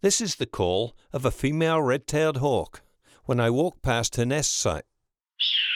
This is the call of a female red-tailed hawk when I walk past her nest site.